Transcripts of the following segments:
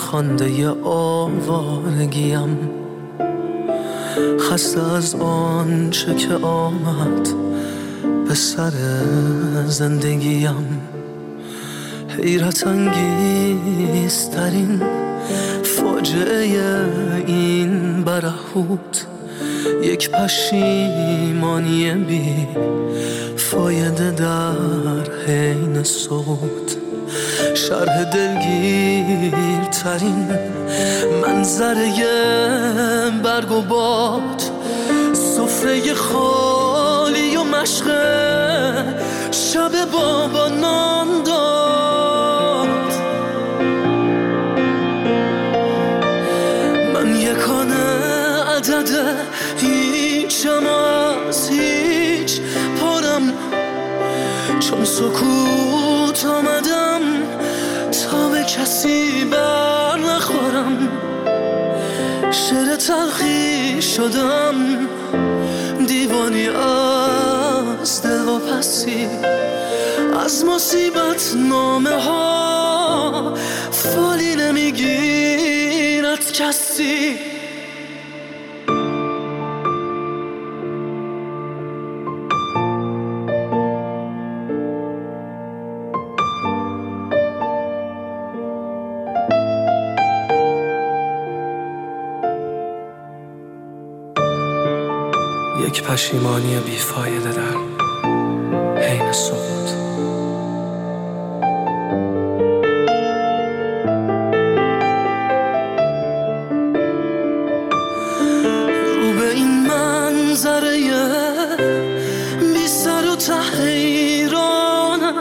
خنده آوارگیم، خسته از آن چه که آمد به سر زندگیم. حیرت انگیزترین فاجعه این برهوت، یک پشیمانی بی فایده در حین صوت. شرح دلگیرترین منظره برگ و باد، سفره خالی و مشق شب بابا نان داد. من یکانه عدد هیچم از هیچ پرم، چون سکوت آمدم تا به کسی بر نخورم. شعر تلخی شدم، دیوانی از دل و پسی، از مصیبت نامه ها فالی نمیگیرد کسی. یک پشیمانی بیفایده در حین صوت. رو به این منظره بی سر و ته حیرانم،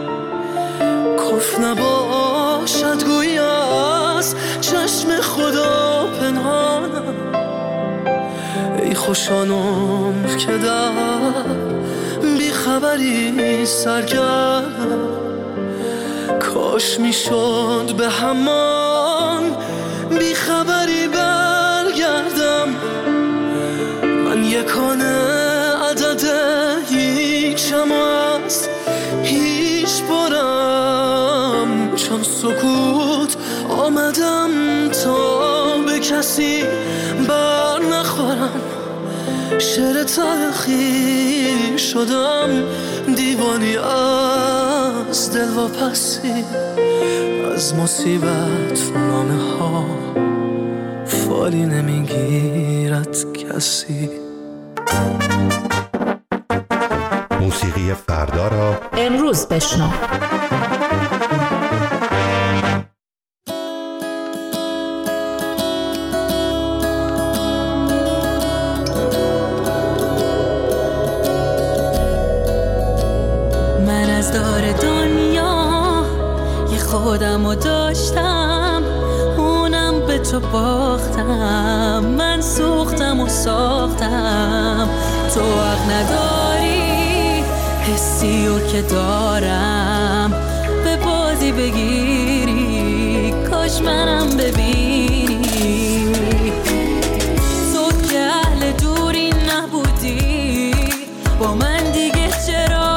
کف نباشد گویی از چشم خدا پنهانم. ای خوشان عمر که در بیخبری سرگردم، کاش میشد به همان بیخبری برگردم. من یکانه عدد هیچم از هیچ برم، چون سکوت آمدم تا به کسی بر نخورم. شعر تلخی شدم، دیوانی از دل و پسی، از مصیبت نامه ها فالی نمیگیرد کسی. موسیقی فردا را امروز بشنو. دار دنیا یه خودمو داشتم، اونم به تو باختم. من سوختم و ساختم، تو حق نداری حسی و که دارم به بازی بگیری. کاش منم ببینی، تو که اهل دوری نبودی با من دیگه چرا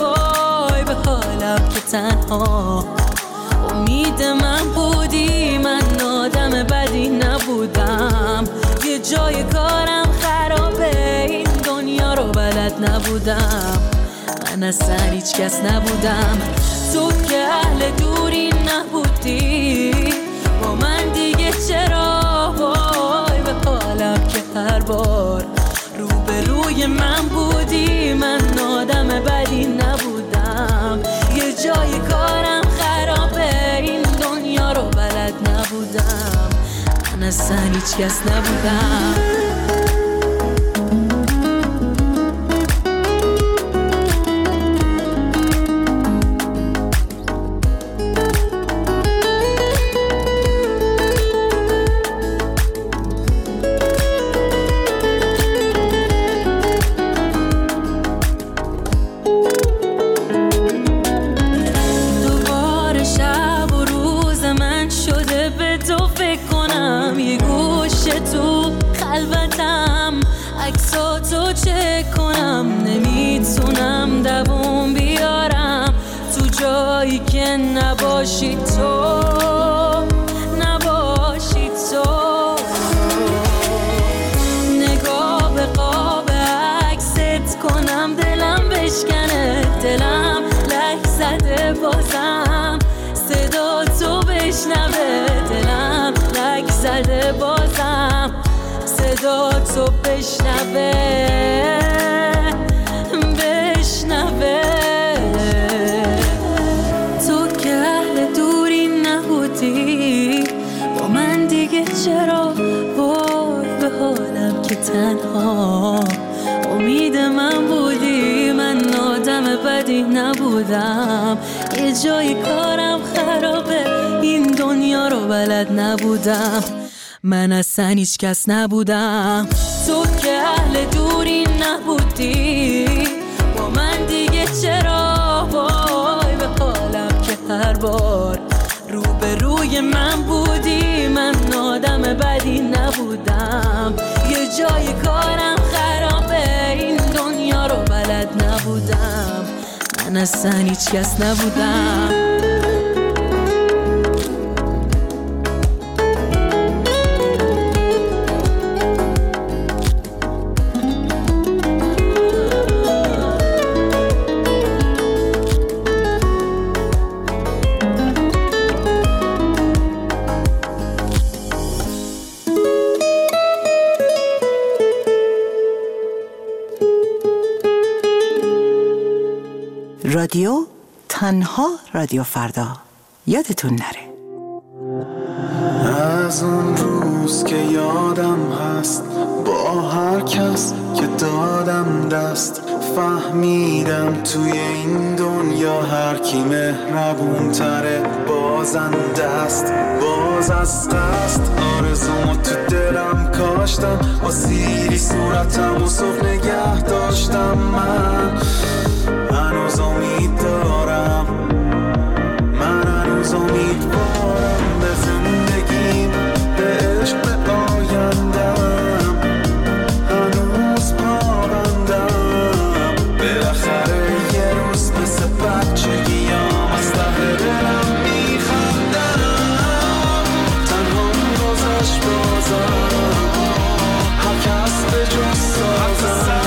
تنها. امید من بودی، من آدم بدی نبودم. یه جای کارم خرابه، این دنیا رو بلد نبودم. من اصلا هیچ کس نبودم، تو که اهل دوری نبودی با من دیگه چرا وای به حالم که هر بار روبروی من بودی. من آدم بدی نبودم، یه جای کارم خرابه، این دنیا رو بلد نبودم. من اصلا هیچ کس نبودم. تو خلوتم عکساتو چک کنم، نمیتونم دووم بیارم تو جایی که نباشی تو، نباشی صدا تو بشنوه تو که اهل دوری نبودی با من دیگه چرا وای به حالم که تنها امید من بودی من آدم بدی نبودم یه جای کارم خرابه این دنیا رو بلد نبودم من اصلا هیچ کس نبودم تو که اهل دوری نبودی با من دیگه چرا وای به حالم که هر بار رو به روی من بودی من آدم بدی نبودم یه جای کارم خرابه این دنیا رو بلد نبودم من اصلا هیچ کس نبودم رادیو تنها رادیو فردا یادتون نره از اون روز که یادم هست با هر کس که دادم دست فهمیدم توی این دنیا هر کی مهربون تره بازنده است باز از قصد آرزومو تو دلم کاشتم با سیری صورتم و صبح نگه داشتم من هنوز امید دارم من هنوز امیدوارم به زندگیم به عشق به آیندم هنوز پابندم بالاخره یه روز مثل بچگیام از ته دلم میخندم تنها گذشت بازم هر کس به جز سازم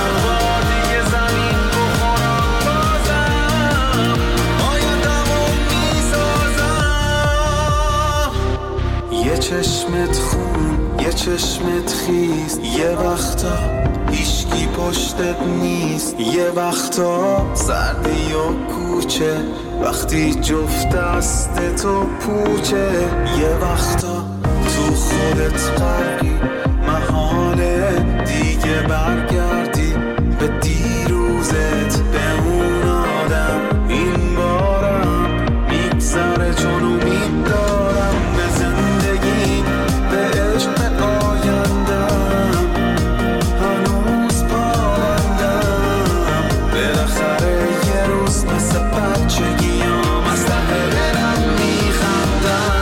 چشمت خون یه چشمت خیز یه وقتا هیچکی پشتت نیست یه وقتا سردی و کوچه وقتی جفت دست تو پوچه یه وقتا تو خودت غرقی محاله دیگه برگردی به دیروزت به اون آدم این بارم میگذره چون امید دارم به زندگی به عشق به آیندم هنوز پابندم بالاخره یه روز مثل بچگیام از ته دلم میخندم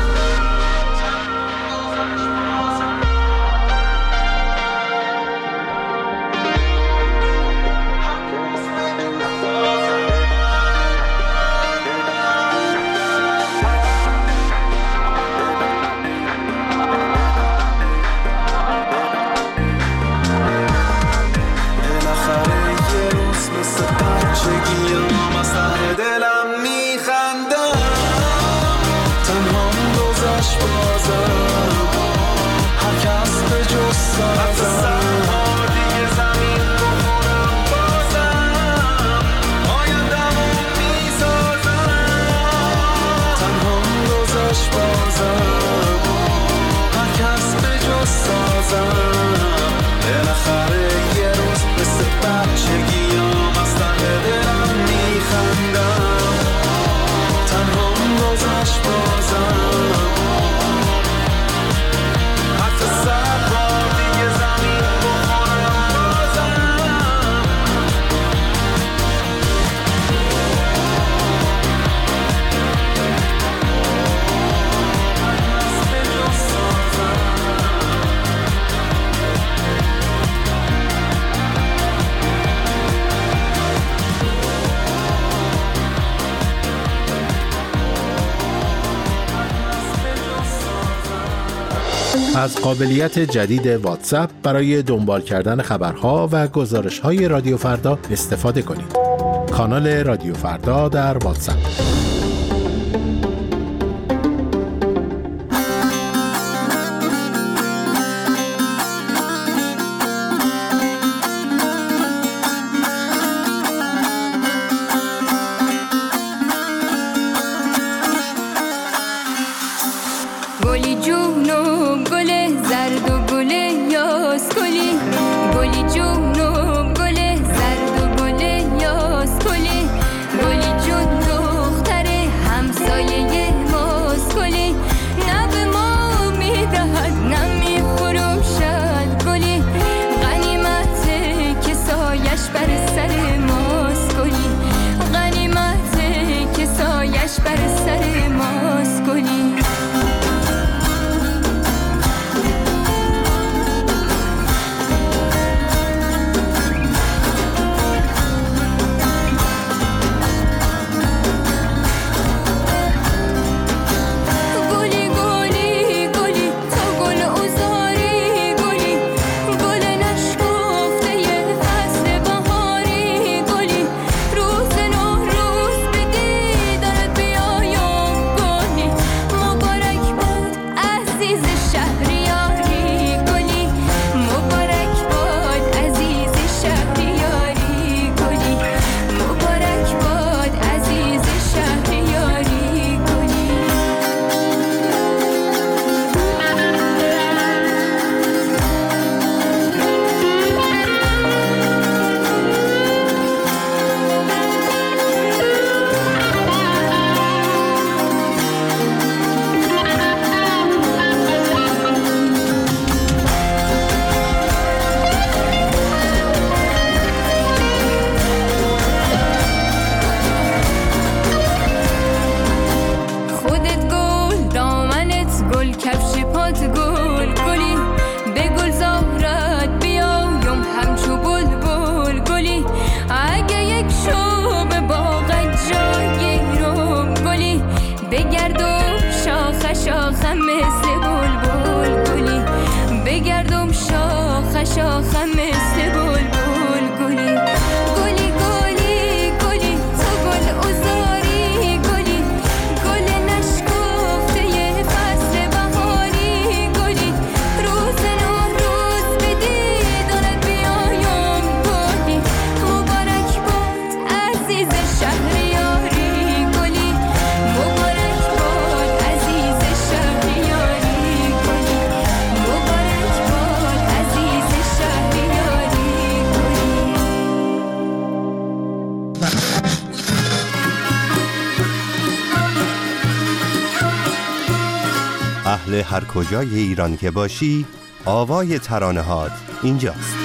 از قابلیت جدید واتساپ برای دنبال کردن خبرها و گزارش‌های رادیو فردا استفاده کنید. کانال رادیو فردا در واتساپ. بر سر ماست گلی، غنیمته که سایش بر سر ماست گلی. اهل هر کجای ایران که باشی، آوای ترانه‌هات اینجاست.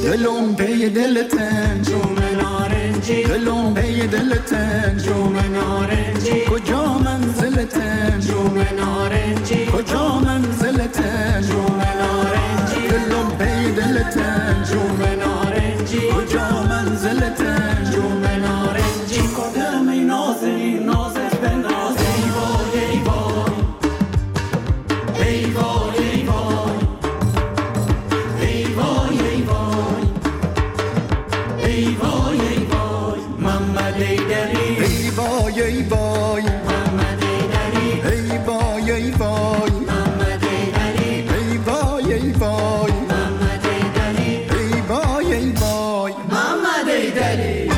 دلم پی دلتن جوم نارنجی دلم پی دلتن جوم نارنجی کجا منزلتن جوم نارنجی کجا منزلتن جوم نارنجی دلم پی دلتن جوم نارنجی کجا منزلتن جوم نارنجی کدام ای نازنین نازت به ناز ای وای ای وای ای وای ای وای ای وای ای وای ای وای ای وای محمد ایدری ای وای ای وای محمد ایدری ای وای ای وای محمد ایدری ای وای ای وای محمد ایدری ای وای ای وای محمد ایدری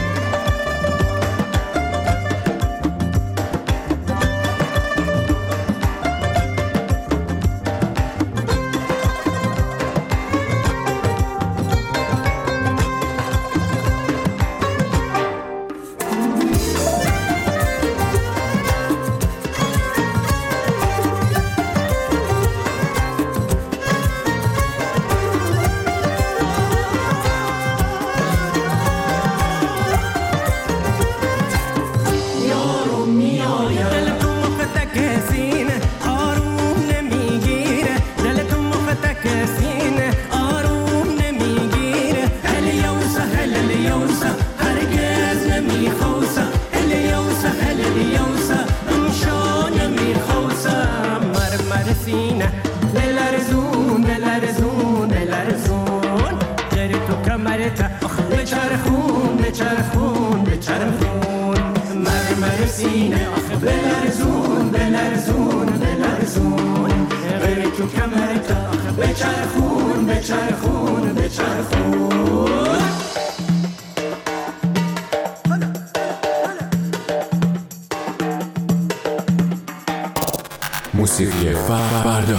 موسیقی فردا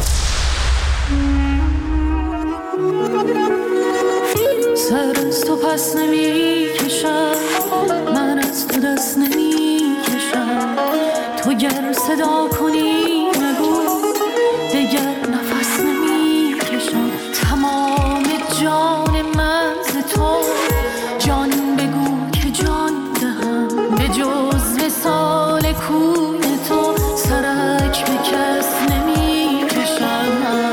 سر از تو پس نمی کشم من از تو دست نمی کشم تو گر صدا کنی نگو دگر نفس نمی کشم تمام جان من ز تو جان بگو که جان دهم به جز وصال کوی تو سرک به کس نمی کشم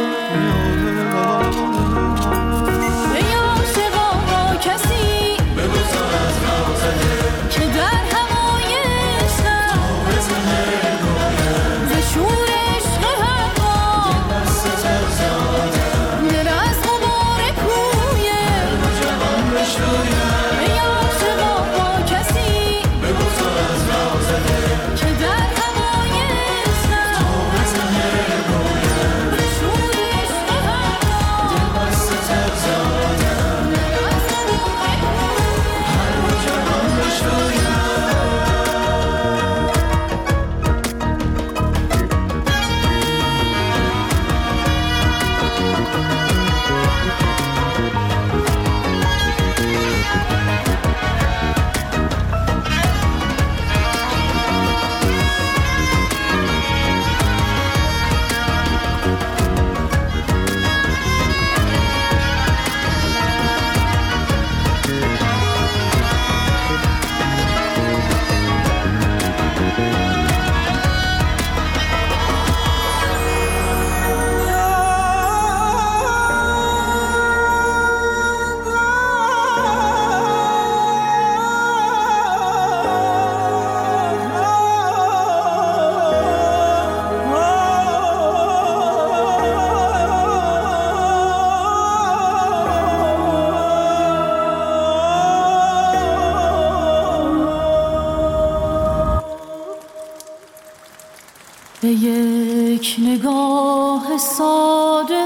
به یک نگاه ساده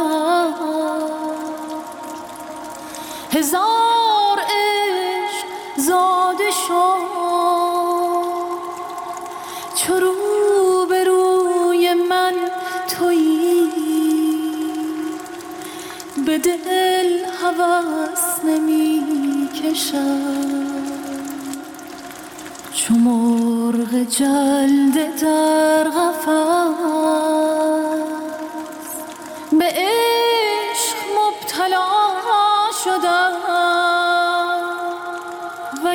هزار عشق زاده شد چو رو به روی من تویی به دل هوس نمی کشم چو مرغ جلده در قفس به عشق مبتلا شدم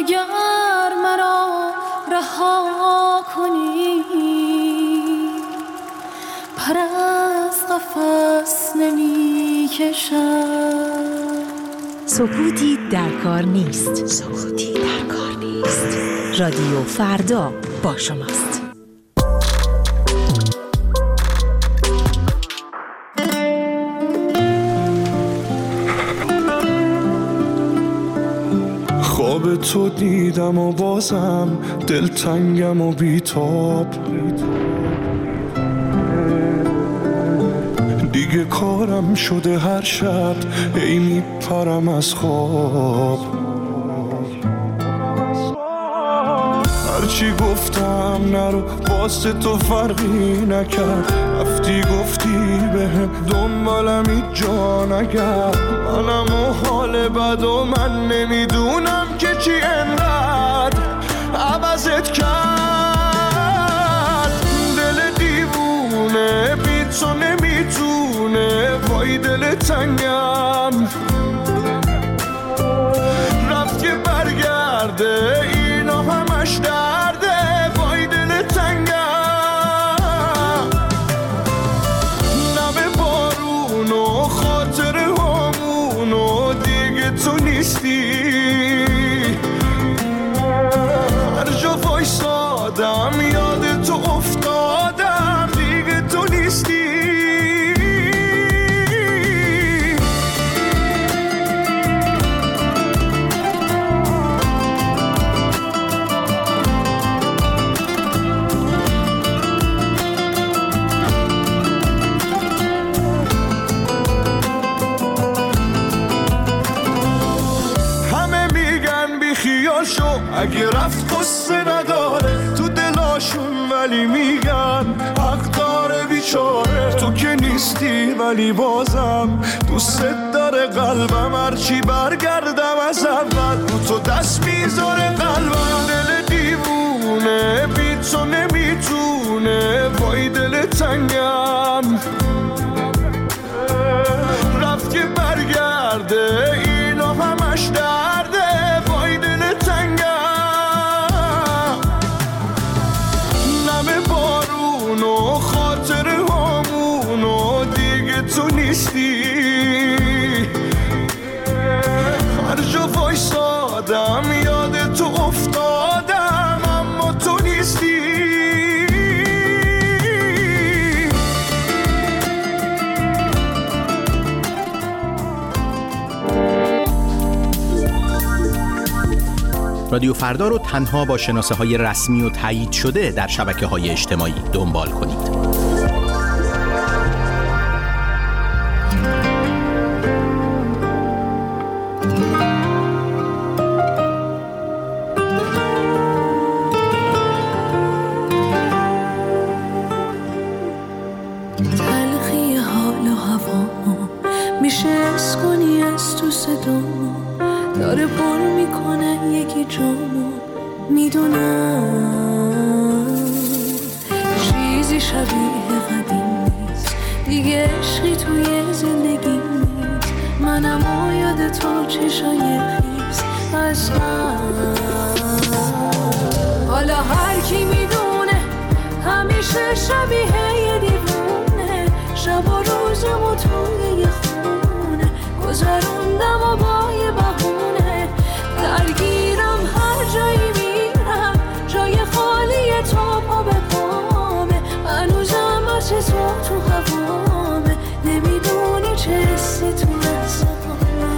اگر مرا رها کنی پر از قفس نمی کشم. سکوتی در کار نیست. سکوتی در کار نیست. رادیو فردا با شماست. خواب تو دیدم و بازم دلتنگم و بیتاب، دیگه کارم شده هر شب ای میپرم از خواب. هرچی گفتم نرو واسه تو فرقی نکرد، رفتی گفتی بهم دنبالم هیچ جا نگرد. منم و حال بد و من نمیدونم که چی انقدر عوضت کرد. دل دیوونه بی تو نمیتونه، وای دل تنگم رفت که برگرده، اینا همش درده، وای دل تنگم. نم بارون و خاطر همون و دیگه تو نیستی، هر جا وایسادم یاد تو افتادم، دیگه تو نیستی. اگه رفت قصه نداره تو دلاشون، ولی میگن حق داره بیچاره. تو که نیستی ولی بازم دوست داره قلبم، هرچی برگردم از اول رو تو دست میذاره قلبم. دل دیوونه بی تو نمیتونه، وای دل تنگم رفت که برگرده، اینا همش درده، وای دل تنگم. بارون و خاطر همون و دیگه تو نیستی، هر جا وایسادم یاد تو افتادم، اما تو نیستی. رادیو فردا رو تنها با شناسه‌های رسمی و تایید شده در شبکه‌های اجتماعی دنبال کنید. تلخی حال و هوا میشه حس کنی از تو صدامو، داره پر میکنه یکی جامو. میدونم چیزی شبیه قدیم نیست دیگه، عشقی توی زندگی نیست. منم و یاد تو چشای خیز از من. حالا هر کی میدونه همیشه شبیه یه دیوونه، شب و روزمو توی یه خونه گذروندم و با یه بهونه. درگیرم هر جایی میرم، جای خالی تو پا به پامه، هنوزم واسه تو هوامه، نمیدونی چه حسی تو لحظه‌هامه.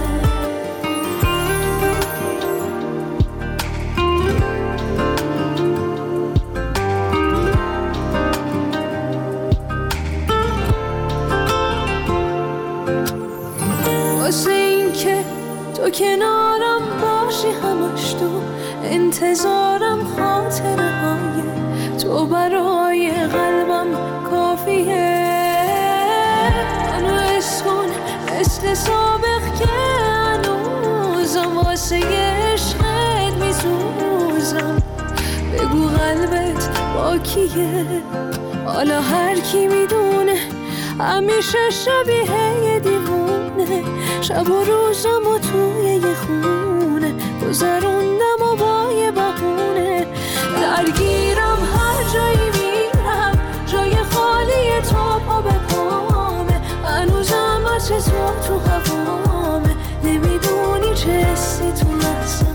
واسه این که تو کنارم باشی همش، تو انتظارم خاطره های تو برای قلبم کافیه. منو اسکن مثل سابق که هنوزم واسه عشقت میسوزم. بگو قلبت با کیه، حالا هر کی میدونه همیشه شبیه یه دیوونه، شب و روزم و توی یه خونه گذروندم و با درگیرم هر جایی میرم، جای خالی تو پا به پامه، هنوزم عطر تو هوامه، نمیدونی چه حسی تو لحظه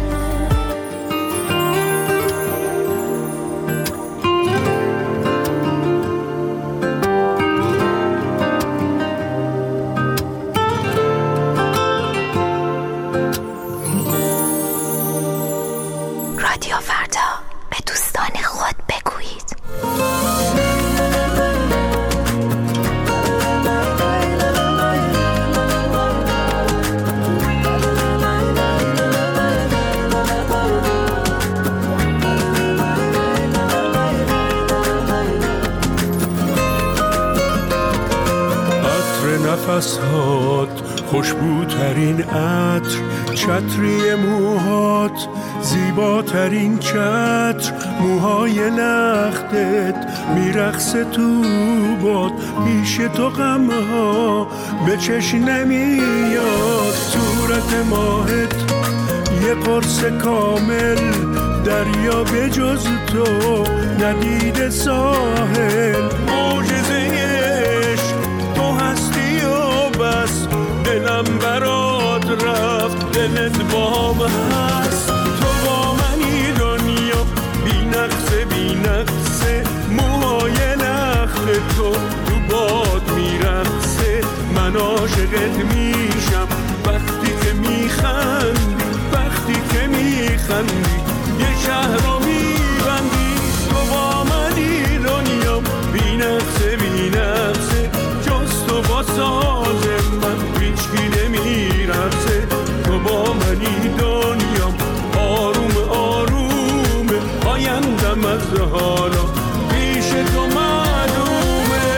رادیو فردا، به دوستان خود بگویید. عطر نفس‌هات، خوشبوترین عطر، چتری موهات، زیباترین چتر، موهای لختت میرقصه تو باد، پیش تو غمها به چشم نمیاد، صورت ماهت یه قرص کامل، دریا به جز تو ندیده ساحل، معجزه عشق تو هستی و بس، دلم برات رفت، دلت با من هست، تو با منی دنیا بی نقصه، موهای لخت تو باد میرقصه، من عاشقت میشم وقتی که میخندی، یه شهر رو میبندی، تو با منی دنیا بی نقصه، جز تو با ساز من هیچکی نمیرقصه، تو با منی دنیا آروم آیندم از حالا پیش تو معلومه.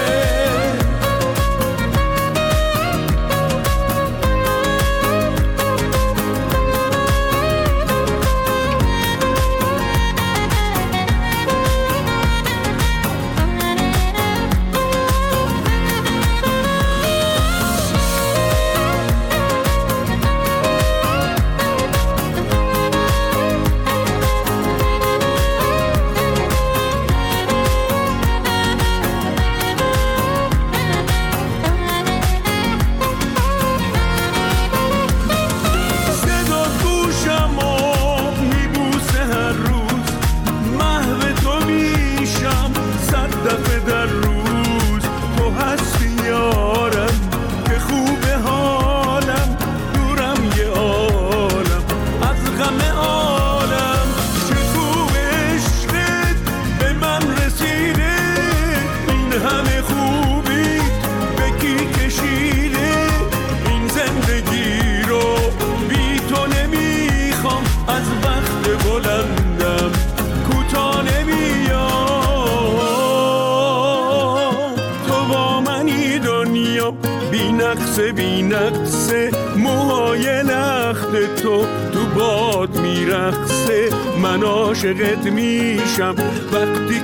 بی نقصه موهای لخت تو باد میرقصه، من عاشقت میشم وقتی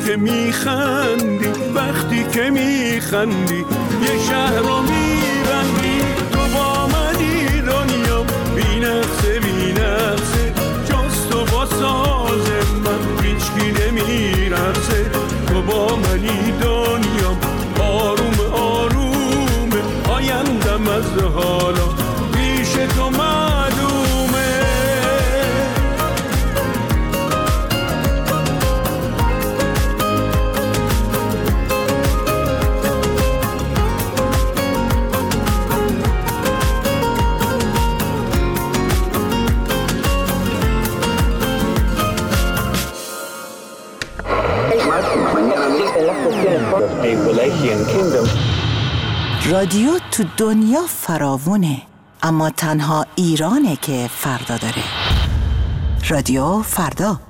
که میخندی، یه شهر رو میبندی، تو با منی دنیا بی نقصه، جز تو با ساز من هیچکی نمیرقصه، تو با منی دنیا آروم آیندم از حالا پیش تو معلومه. رادیو تو دنیا فراوونه، اما تنها ایرانه که فردا داره. رادیو فردا.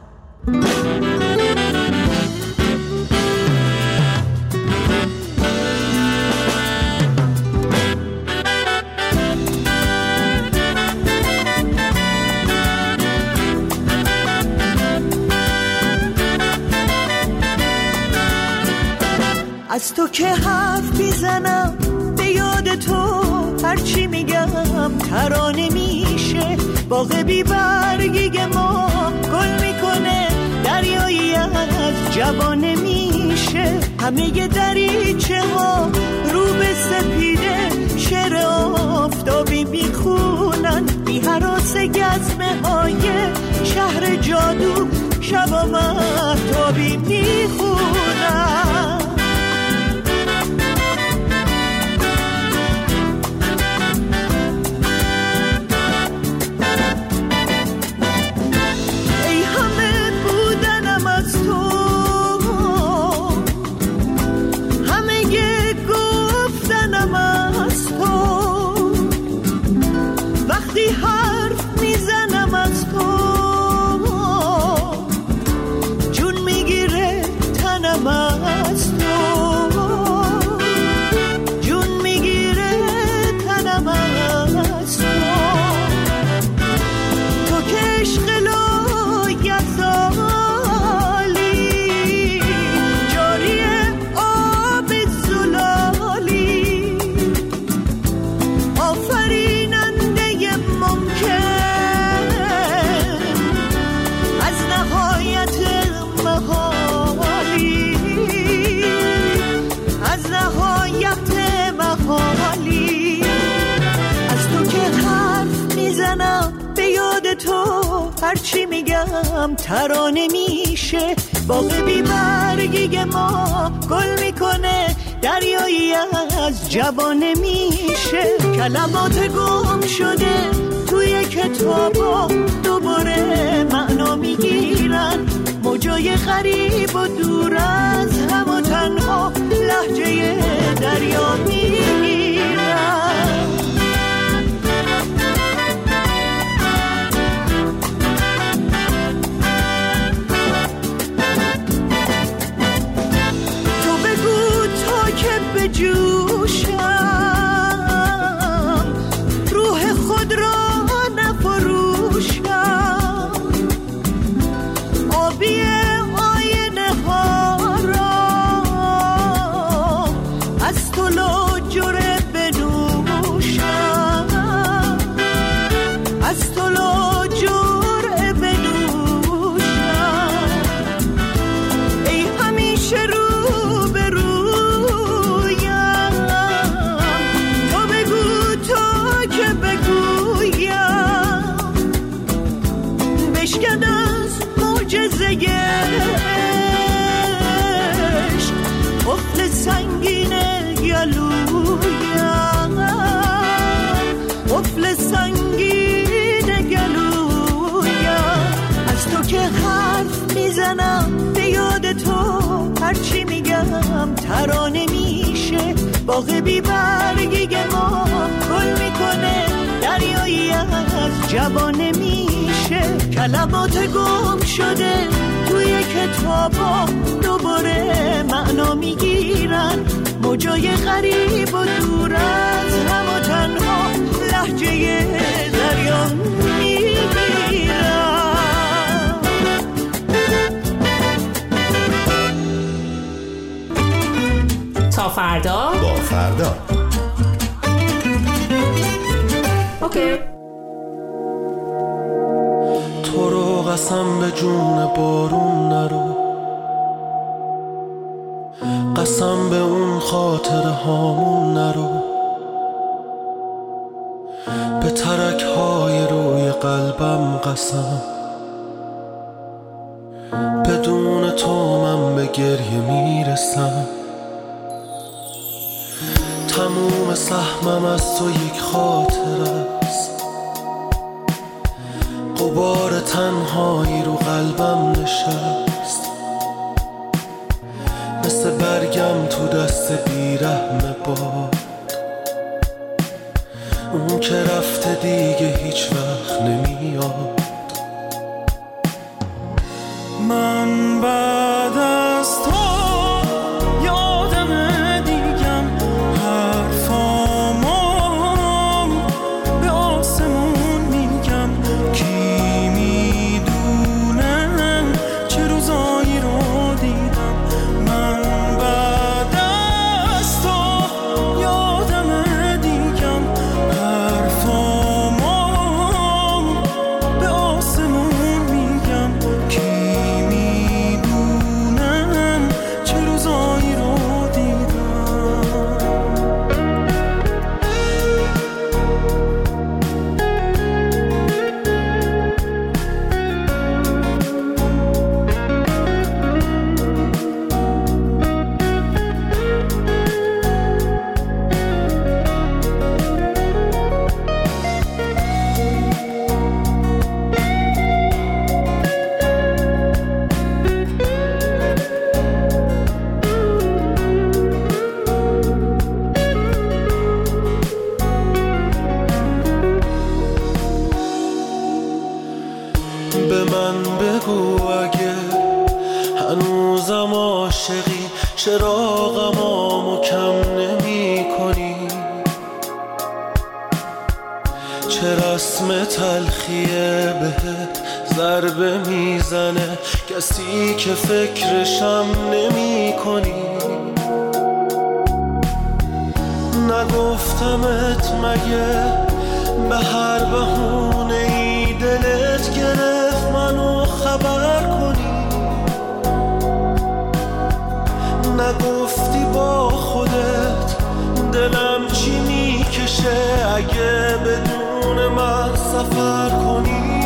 از تو که حرف میزنم به یاد تو، هرچی میگم ترانه میشه. باغ بی برگی ما گل میکنه، دریای از جوان میشه. همه ی دریچه ها رو به سپیده شعر آفتابی میخونن، بی هراس گزمه های شهر جادو شبا مهتابی میخونن. ای همه بودنم از تو، همه گفتنم از تو، وقتی حرف میزنم از تو جون میگیره تنم از تو، جون میگیره تنم از تو. تو که عشق لایزالی جاری آب زلالی، آفریننده ممکن از نهایت محالی، از نهایت محالی. از تو که حرف میزنم به یاد تو، هرچی میگم ترانه میشه. باغ بی برگی ما گل میکنه، دریایی از جوانه میشه. کلمات گم شده توی کتابا دوباره معنا میگیرن، موجای غریب و دور از هم و تنها لهجه دریا میگیرن. تو بگو تا که بجوشم، روح خود را نفروشم، آبی آینه ها را از تو لاجره بنوشم، از تو لاجره بنوشم. ای همیشه رو به رویم، تو بگو تا که بگویم، بشکن از معجزه عشق قفل سنگین گلویم، قفل سنگین گلویم. از تو که حرف میزنم به یاد تو، هرچی میگم ترانه میشه. باغ بی برگی ما گل میکنه، دریایی از جوانه میشه. کلمات گم شده توی کتابا دوباره معنا میگیرن، موجای غریب و دور از هم و تنها لهجه دریا میگیرن. تا فردا با فردا. اوکی. تو رو قسم به جون بارون نرو، قسم به اون خاطره هامون نرو، به ترک های روی قلبم قسم، بدون تو من به گریه میرسم. تموم سهمم از تو یک خاطره است، غبار تنهایی رو قلبم نشست، مثل برگم تو دست بیرحم باد. اون که رفته دیگه هیچ وقت نمیاد. من بعد از تو یادم دیگم حرفامم به آسمون میگم، کی میدونه چه روزایی رو دیدم. من بعد از تو یادم دیگم حرفامم به بگو اگه هنوزم عاشقی، چراغمو کم نمی کنی. چه رسم تلخیه بهت ضربه میزنه، کسی که فکرشم نمی کنی. نگفتمت مگه به هر بهونه ای دلت گرفت منو خبر کنی؟ نگفتی با خودت دلم چی میکشه اگه بدون من سفر کنی.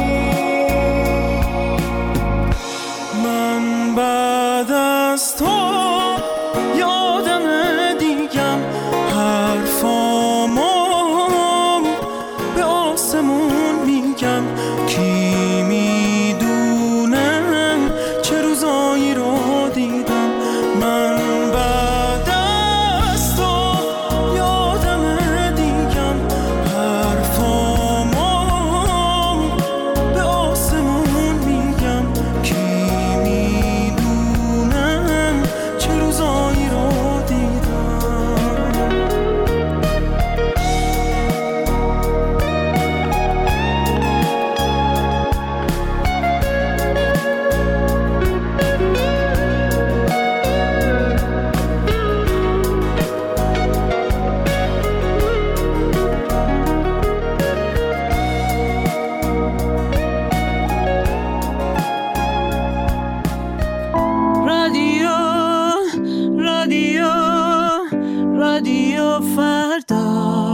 من بعد از تو یادم دیگم حرفامو به آسمون میگم. کی میدونه چه روزایی رو دیدم. من بعد از تو یادم دیگم حرفامو به آسمون میگم. کی میدونه چه روزایی رو دیدم. رادیو فردا.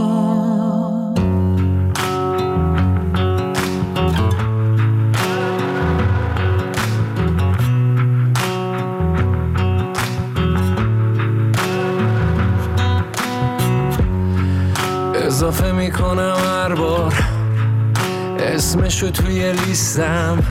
اضافه میکنم هر بار اسمشو توی لیستم،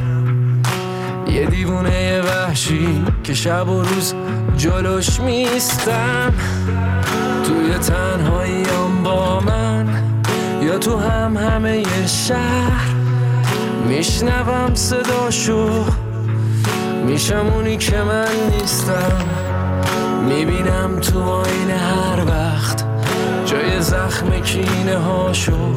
یه دیوونه وحشی که شب و روز جلوش میستم. توی تنهاییام با من یا تو همه شهر میشنوم صداشو، میشم اونی که من نیستم. میبینم تو آینه هر وقت جای زخم کینه هاشو،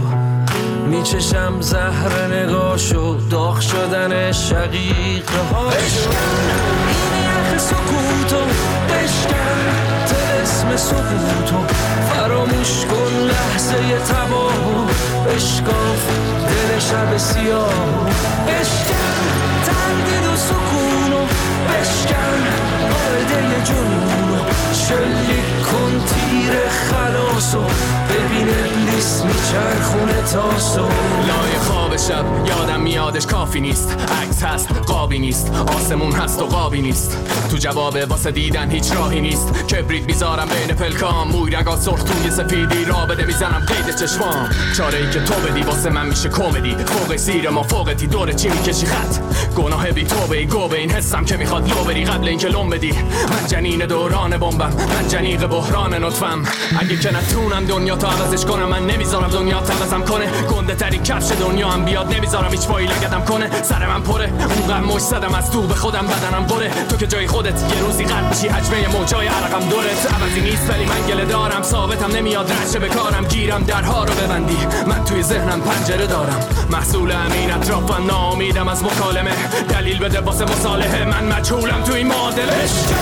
میچشم زهر نگاشو، داغ شدن شقیقه هاشو. این یخ سکوتو بشکن، طلسم سکوتو فراموش کن، لحظه تباهو بشکاف، دل شب سیاهو بشکن، تردید و سکونو بشکن، قاعده جنونو شلیک کن، تیر خلاصو ببین ابلیس میچرخونه تاسو. لای خواب شب یادم میادش کافی نیست، عکس هست قابی نیست، آسمون هست و قابی نیست، تو جواب واسه دیدن هیچ راهی نیست. کبریت میذارم بین پلکام، موی رگا سرخ توی سفیدی، رابطه میزنم قید چشمام. چاره ای که تو بدی واسه من میشه کمدی، فوق سیر ما فوقتی دور چی میکشی خط، گناه بی توبه ای گوبه این حسم که میخواد لو بری قبل اینکه لوم بدی. من جنین دوران بمبم، من جنیق بحران نطفم، اگه که نتونم دنیا تا عوضش کنم، من نمیذارم دنیا تا عوضم کنه. گنده ترین کفش دنیا هم بیاد، نمیذارم هیچ پایی لگدم کنه. سر من پره اونقدر مش زدم از تو به خودم، بدنم بره. تو که جای خودت یه روزی قد میشی، حجمه موجای عرقم دورت عوضی نیست، ولی من گله دارم، ثابتم نمیاد رشه به کارم، گیرم درها رو ببندی. من توی ذهنم پنجره دارم، محصول همین اطرافم، ناامیدم از مکالمه، دلیل بده واسه مصالحه، من مجهولم توی معادله.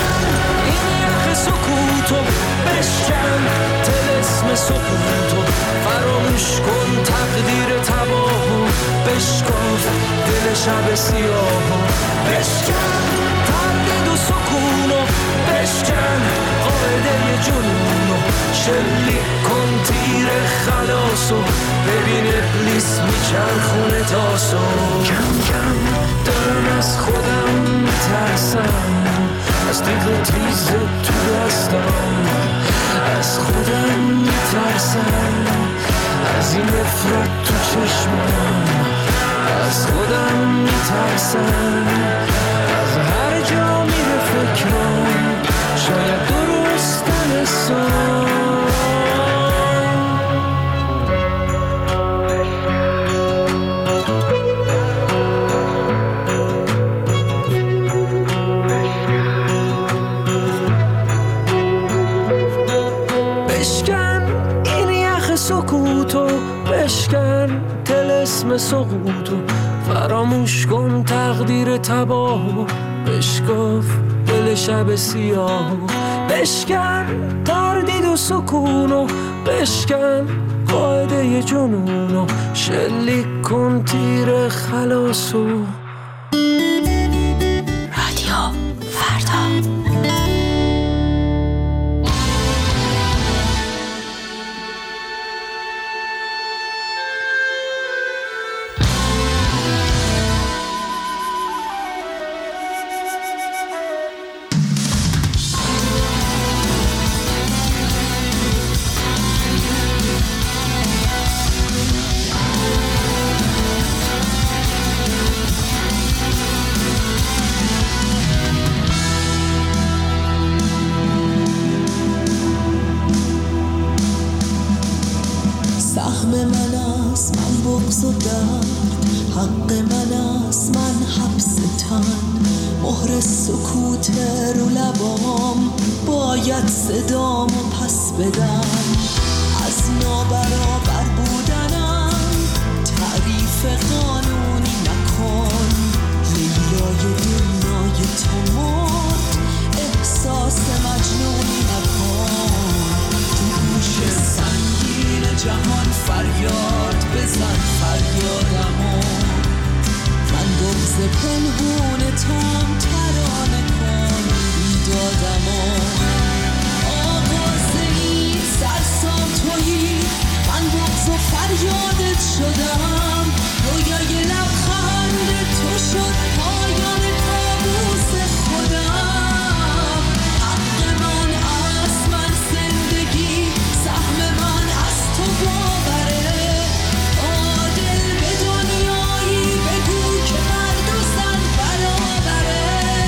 این یخ سکوتو بشکن، طلسم سکوتو فراموش کن، تقدیر تباهو بشکاف، دل شب سیاهو بشکن، تردید و سکونو بشکن، قاعده جنونو شلیک کن، تیر خلاصو ببین ابلیس میچرخونه تاسو. کم کم دارم از خودم میترسم، از تیغ تیز تو دستم، از خودم میترسم، از این نفرت تو چشمم، از خودم میترسم، از هر جا میره فکرم شاید درست نرسم. سقوطو فراموش کن تقدیر تباهو بشکاف دل شب سیاهو بشکن تردید و سکونو بشکن قاعده جنونو شلیک کن تیر خلاصو رادیو فردا. حق من است من حبس تن مهر سکوت رو لبام باید صدامو پس بدم از نابرابر بودنم تعریف قانونی نکن لیلای دنیای تو مرد احساس مجنونی نکن تو گوش سنگین جهان فریاد بزن فریادمو من بغض پنهون توم ترانه کن بیدادمو آغاز این سرسام تویی من بغض و فریادت شدم رویای لبخند تو شد پایان کابوس خودم حق من از من زندگی سهم من از تو باوره عادل به دنیایی بگو که مرد و زن برابره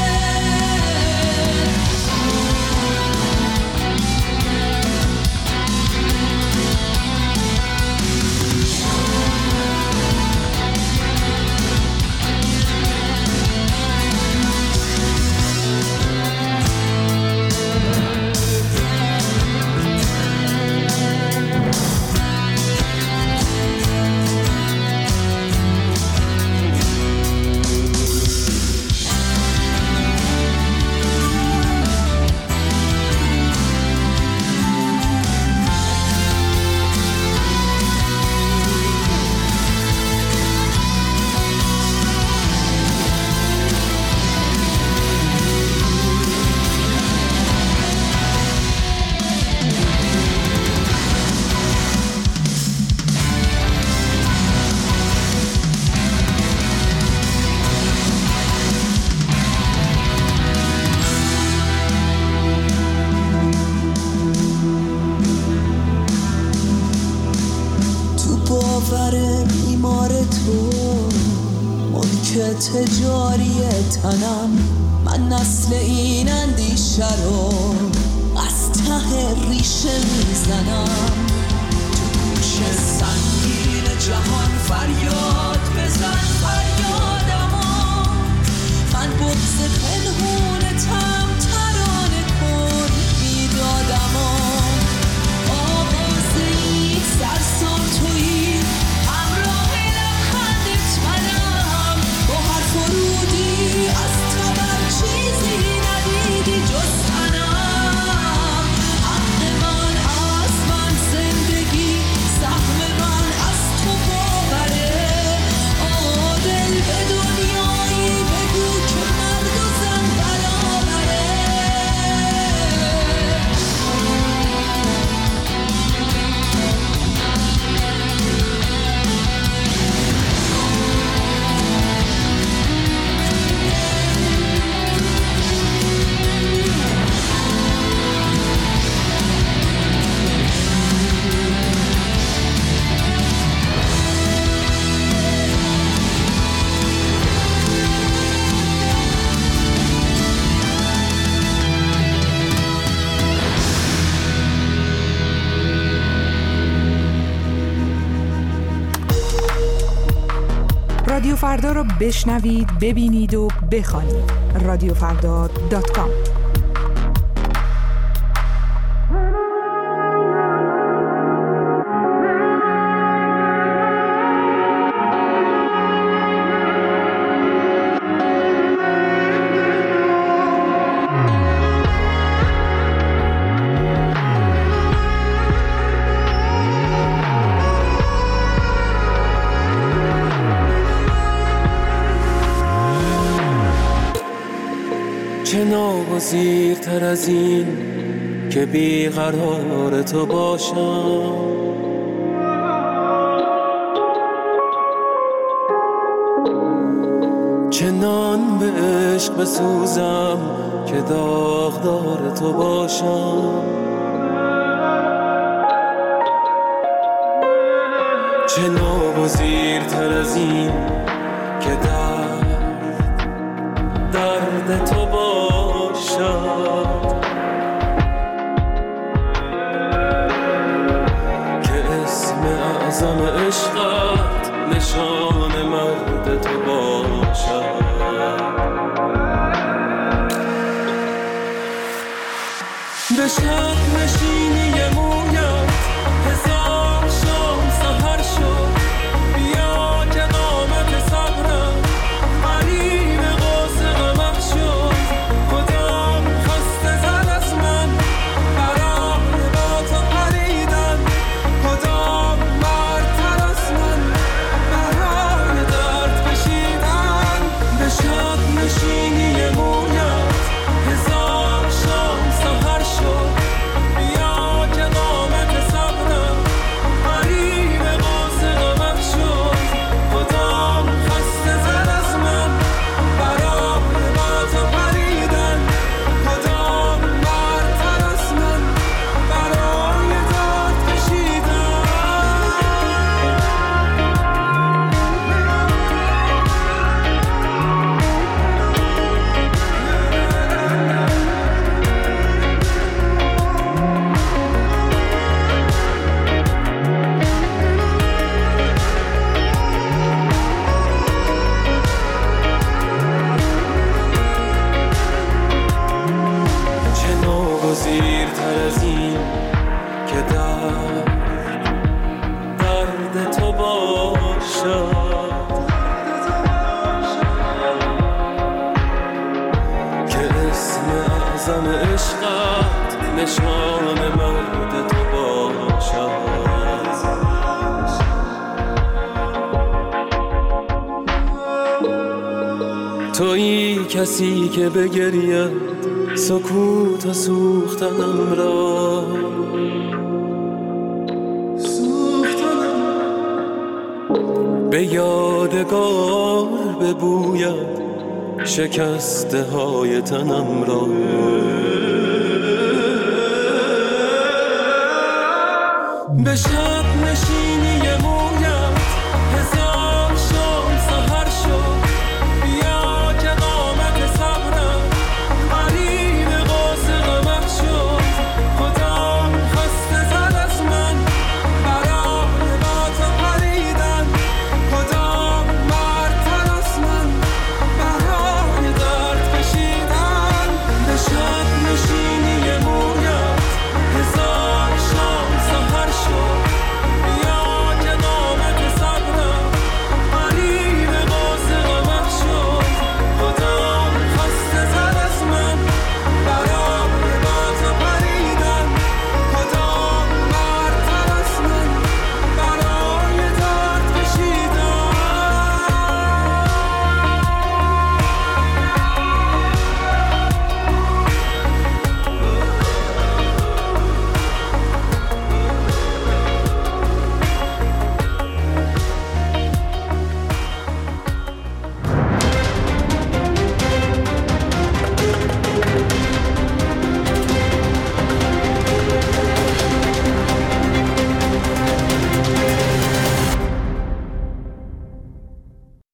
تجاری تنم من نسل این اندیشه رو از ته ریشه میزنم تو گوش سنگین جهان فریاد بزن فریادمو من بغض پنهونتم ترانه کن بیدادمو آغاز این سرسام تویی همراه لبخندت منم با هر فرودی از تبر چیزی ندیدی جز تنم حق من از من زندگی سهم من از تو باوره عادل به دنیایی بگو که مرد و زن برابره رادیو فردا رو بشنوید، ببینید و بخوانید. radiofrda.com ناگزیرتر از این که بیقرار تو باشم، چنان به عشق بسوزم که داغدار تو باشم، چه ناگزیرتر از این که درد تو باشم، که اسم اعظم عشقت نشان مرد تو باشم. به شب نشینی مویت هزار شام سحر شد، بیا که نامت صبرم قریب قاس غمت شد، کدام خسته زد از من برای با تو پریدن، کدام مردتر از من برای درد کشیدن. به شب نشینی مویت هزار شام سحر شد، بیا که نامت صبرم قریب قاس غمت شد، کدام خسته زد از من برای با تو پریدن، کدام مردتر از من برای درد کشیدن. چه ناگزیرتر از این که درد تو باشد، که اسم اعظم عشقت نشان مرد تو باشد. تویی کسی که بگرید سکوت و سوختنم را، به یادگار ببوید شکسته های تنم را. به شب